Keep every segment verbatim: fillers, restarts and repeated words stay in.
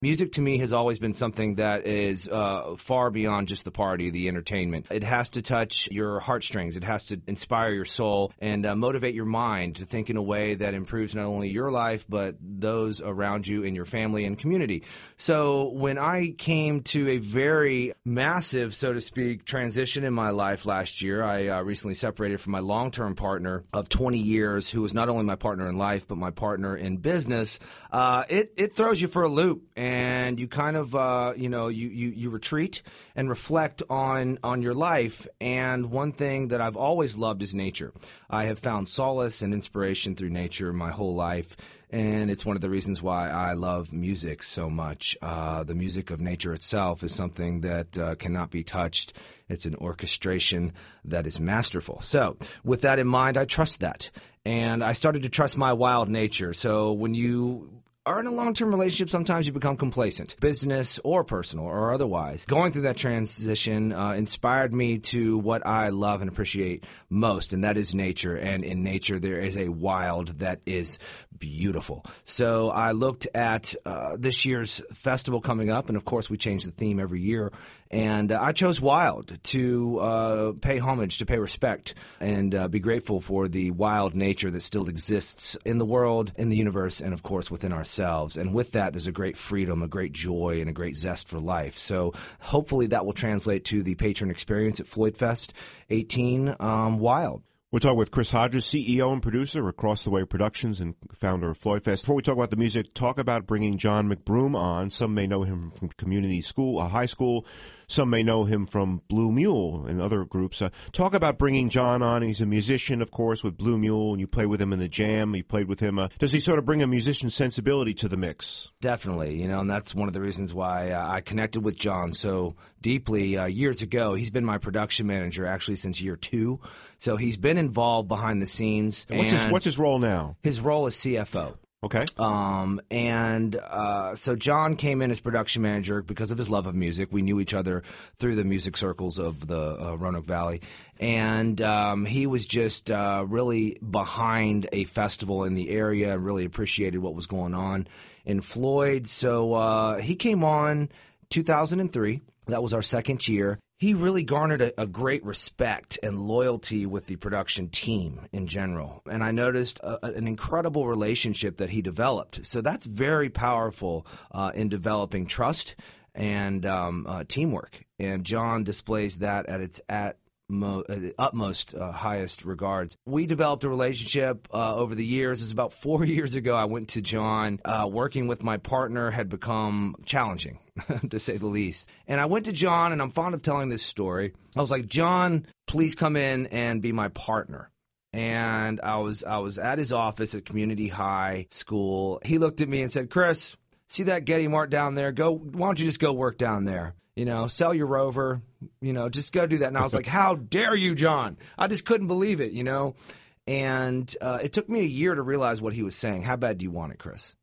Music to me has always been something that is uh, far beyond just the party, the entertainment. It has to touch your heartstrings. It has to inspire your soul and uh, motivate your mind to think in a way that improves not only your life, but those around you in your family and community. So when I came to a very massive, so to speak, transition in my life last year, I uh, recently separated from my long-term partner of twenty years, who was not only my partner in life, but my partner in business. Uh, it, it throws you for a loop. And you kind of, uh, you know, you, you, you retreat and reflect on, on your life. And one thing that I've always loved is nature. I have found solace and inspiration through nature my whole life. And it's one of the reasons why I love music so much. Uh, the music of nature itself is something that uh, cannot be touched. It's an orchestration that is masterful. So with that in mind, I trust that. And I started to trust my wild nature. So when you are in a long-term relationship, sometimes you become complacent, business or personal or otherwise. Going through that transition uh, inspired me to what I love and appreciate most, and that is nature. And in nature, there is a wild that is beautiful. So I looked at uh, this year's festival coming up, and of course, we change the theme every year. And uh, I chose wild to uh, pay homage, to pay respect, and uh, be grateful for the wild nature that still exists in the world, in the universe, and of course within ourselves. And with that, there's a great freedom, a great joy, and a great zest for life. So hopefully that will translate to the patron experience at Floyd Fest eighteen, um, Wild. We're talking with Chris Hodges, C E O and producer of Across the Way Productions and founder of Floyd Fest. Before we talk about the music, talk about bringing John McBroom on. Some may know him from community school, uh, high school. Some may know him from Blue Mule and other groups. Uh, talk about bringing John on. He's a musician, of course, with Blue Mule, and you play with him in the Jam. You played with him. Uh, does he sort of bring a musician sensibility to the mix? Definitely, you know, and that's one of the reasons why uh, I connected with John so deeply uh, years ago. He's been my production manager actually since year two, so he's been involved behind the scenes. And what's, and his, what's his role now? His role is C F O. Okay. Um, and uh, so John came in as production manager because of his love of music. We knew each other through the music circles of the uh, Roanoke Valley. And um, he was just uh, really behind a festival in the area and really appreciated what was going on in Floyd. So uh, he came on two thousand three. That was our second year. He really garnered a, a great respect and loyalty with the production team in general. And I noticed a, an incredible relationship that he developed. So that's very powerful uh, in developing trust and um, uh, teamwork. And John displays that at its at Mo, uh, utmost uh, highest regards. We developed a relationship uh, over the years. It was about four years ago I went to John. Uh, working with my partner had become challenging, to say the least. And I went to John, and I'm fond of telling this story. I was like, John, please come in and be my partner. And I was I was at his office at Community High School. He looked at me and said, Chris, see that Getty Mart down there? Go. Why don't you just go work down there? You know, sell your Rover, you know, just go do that. And I was like, how dare you, John? I just couldn't believe it, you know. And uh, it took me a year to realize what he was saying. How bad do you want it, Chris?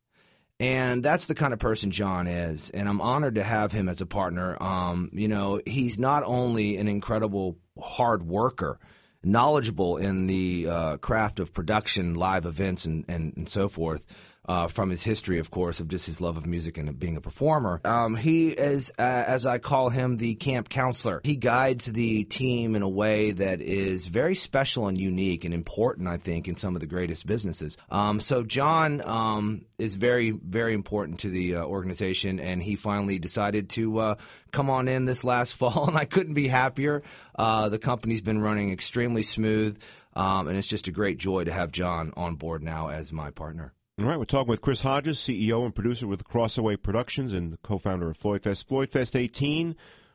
And that's the kind of person John is. And I'm honored to have him as a partner. Um, you know, he's not only an incredible hard worker, knowledgeable in the uh, craft of production, live events, and, and, and so forth. Uh, from his history, of course, of just his love of music and being a performer. Um, he is, uh, as I call him, the camp counselor. He guides the team in a way that is very special and unique and important, I think, in some of the greatest businesses. Um, so John um, is very, very important to the uh, organization, and he finally decided to uh, come on in this last fall, and I couldn't be happier. Uh, the company's been running extremely smooth, um, and it's just a great joy to have John on board now as my partner. All right, we're talking with Chris Hodges, C E O and producer with Across the Way Productions and co-founder of Floyd Fest. Floyd Fest eighteen,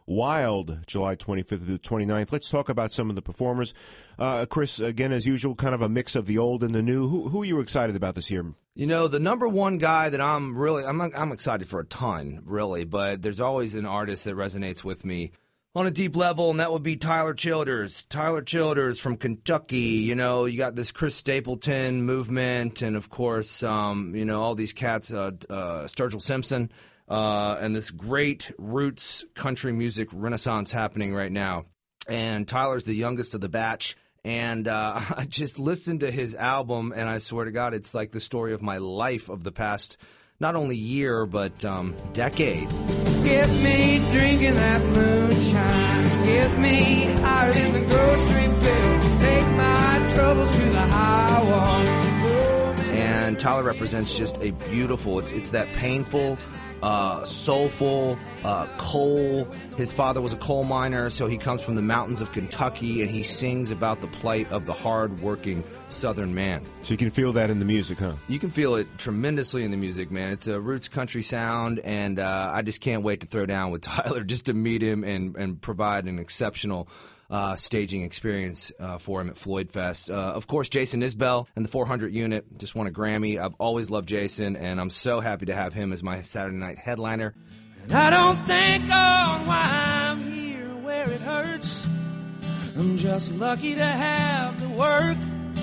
Wild, July twenty-fifth through the twenty-ninth. Let's talk about some of the performers. Uh, Chris, again, as usual, kind of a mix of the old and the new. Who, who are you excited about this year? You know, the number one guy that I'm really, I'm, I'm excited for a ton, really, but there's always an artist that resonates with me on a deep level, and that would be Tyler Childers. Tyler Childers from Kentucky. You know, you got this Chris Stapleton movement, and of course, um, you know, all these cats, uh, uh, Sturgill Simpson, uh, and this great roots country music renaissance happening right now. And Tyler's the youngest of the batch. And uh, I just listened to his album, and I swear to God, it's like the story of my life of the past not only year, but um, decade. Get me drinking that moonshine. Get me higher than the grocery bill. Take my troubles to the high wall. And Tyler represents just a beautiful, it's it's that painful, uh, soulful, uh, coal. His father was a coal miner, so he comes from the mountains of Kentucky, and he sings about the plight of the hard-working Southern man. So you can feel that in the music, huh? You can feel it tremendously in the music, man. It's a roots country sound, and uh, I just can't wait to throw down with Tyler just to meet him and, and provide an exceptional Uh, staging experience uh, for him at Floyd Fest. Uh, of course, Jason Isbell and the four hundred unit just won a Grammy. I've always loved Jason, and I'm so happy to have him as my Saturday night headliner. And I don't think on why I'm here where it hurts. I'm just lucky to have the work.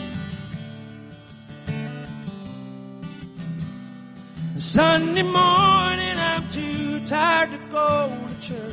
Sunday morning I'm too tired to go to church.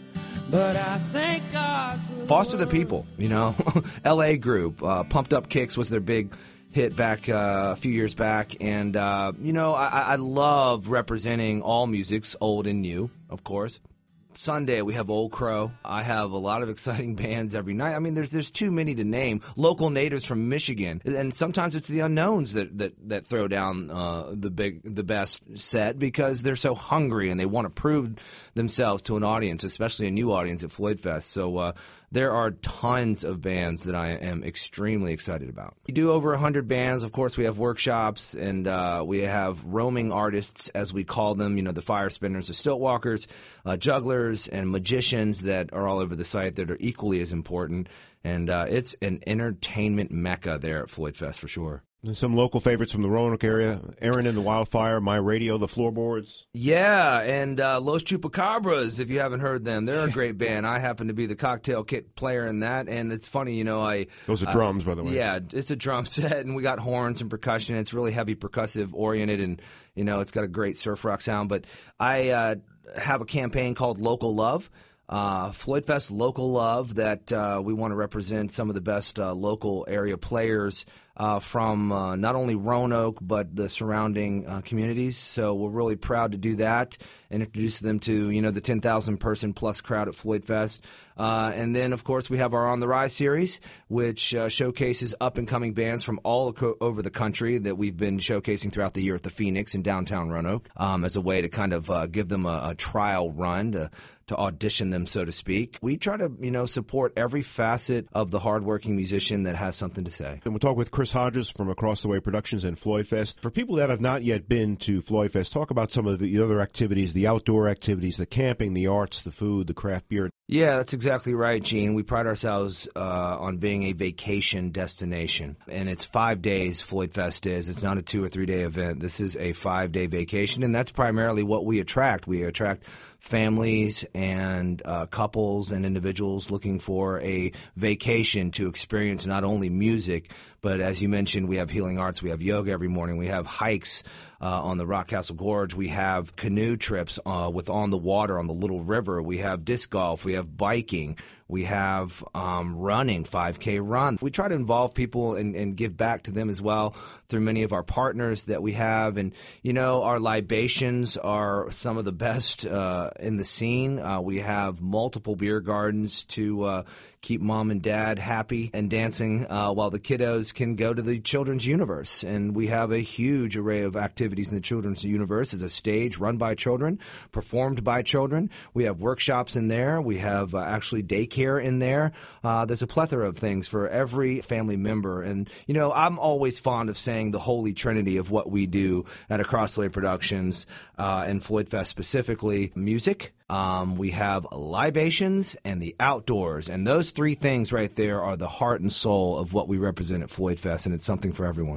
But I thank God for Foster the People, you know, L A group. Uh, Pumped Up Kicks was their big hit back uh, a few years back. And, uh, you know, I, I love representing all musics, old and new, of course. Sunday, we have Old Crow. I have a lot of exciting bands every night. I mean, there's there's too many to name. Local natives from Michigan, and sometimes it's the unknowns that that, that throw down uh, the big the best set because they're so hungry and they want to prove themselves to an audience, especially a new audience at Floyd Fest. So uh, there are tons of bands that I am extremely excited about. We do over one hundred bands. Of course, we have workshops, and uh, we have roaming artists, as we call them, you know, the fire spinners, the stilt walkers, uh, jugglers, and magicians that are all over the site that are equally as important. And uh, it's an entertainment mecca there at Floyd Fest for sure. There's some local favorites from the Roanoke area. Aaron and the Wildfire, My Radio, the Floorboards. Yeah, and uh, Los Chupacabras, if you haven't heard them. They're a great band. I happen to be the cocktail kit player in that, and it's funny, you know, I... Those are drums, uh, by the way. Yeah, it's a drum set, and we got horns and percussion. It's really heavy percussive-oriented, and, you know, it's got a great surf rock sound. But I uh, have a campaign called Local Love. Uh, Floyd Fest Local Love, that uh, we want to represent some of the best uh, local area players uh, from uh, not only Roanoke but the surrounding uh, communities. So we're really proud to do that and introduce them to, you know, the ten thousand person plus crowd at Floyd Fest. Uh, and then, of course, we have our On the Rise series, which uh, showcases up-and-coming bands from all co- over the country that we've been showcasing throughout the year at the Phoenix in downtown Roanoke um, as a way to kind of uh, give them a, a trial run to to audition them, so to speak. We try to, you know, support every facet of the hardworking musician that has something to say. And we'll talk with Chris Hodges from Across the Way Productions and Floyd Fest. For people that have not yet been to Floyd Fest, talk about some of the other activities, the outdoor activities, the camping, the arts, the food, the craft beer. Yeah, that's exactly right, Gene. We pride ourselves uh, on being a vacation destination. And it's five days, Floyd Fest is. It's not a two- or three-day event. This is a five-day vacation, and that's primarily what we attract. We attract families and uh, couples and individuals looking for a vacation to experience not only music, but as you mentioned, we have healing arts. We have yoga every morning. We have hikes uh, on the Rockcastle Gorge. We have canoe trips uh, with on the water on the Little River. We have disc golf. We have biking. We have um, running, five K run. We try to involve people and, and give back to them as well through many of our partners that we have. And, you know, our libations are some of the best uh, in the scene. Uh, we have multiple beer gardens to uh, keep mom and dad happy and dancing uh, while the kiddos can go to the children's universe. And we have a huge array of activities in the children's universe. It's a stage run by children, performed by children. We have workshops in there. We have uh, actually daycare in there. Uh, there's a plethora of things for every family member. And, you know, I'm always fond of saying the holy trinity of what we do at Across the Way Productions uh, and Floyd Fest specifically: music, Um, we have libations, and the outdoors. And those three things right there are the heart and soul of what we represent at Floyd Fest, and it's something for everyone.